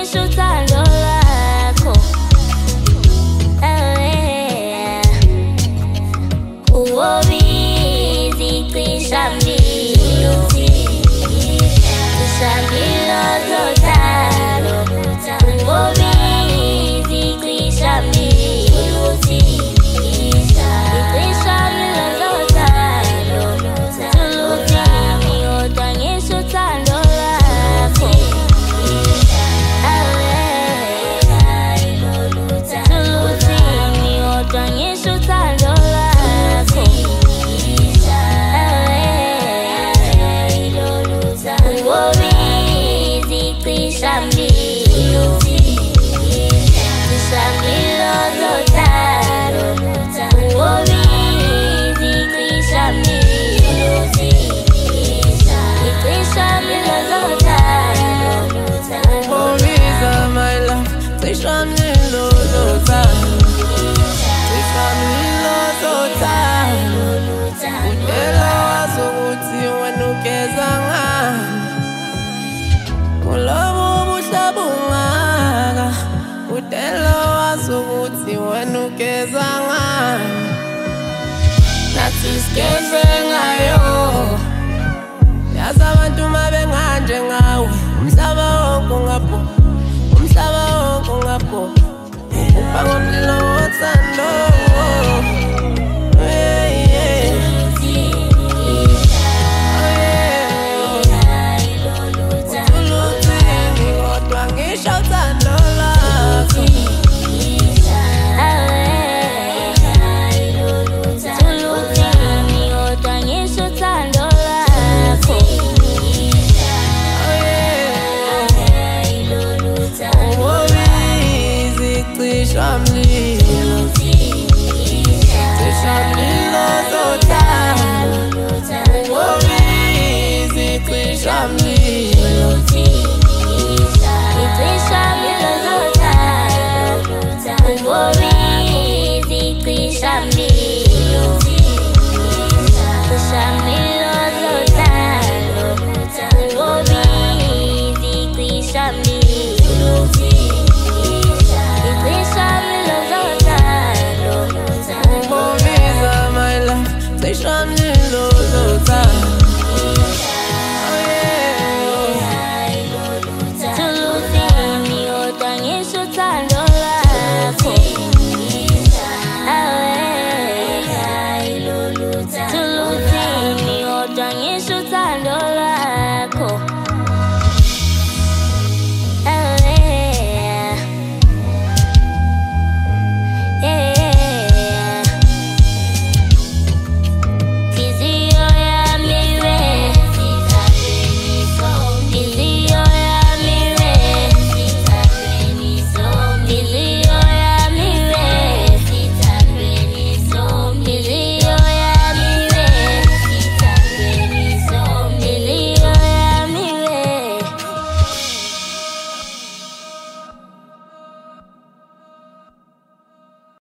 ngisho uthando lwakho. Uwobizi cishamlilo, cishamlilo zothando. Uwobizi cishamlilo, cishamlilo zothando. Tulutini kodwa ngisho uthando lwakho. Tulutini kodwa ngisho uthando lwakho. Uwobizi cishamlilo, cishamlilo zothando. Uwobizi cishamlilo, cishamlilo zothando. Uwobiza my love, cishamlilo zothando. Cishamlilo zothando. Udela wazokuthi wena ugeza ngani, ulobo ubuhlabu ungaka. Udela wazokuthi wena ugeza ngani, nathi sigeze ngayo. Yazi abantu mabenganje ngawe, umhlaba wonke ungapho, umhlaba wonke ungapho. Upha ngomlilo wothando.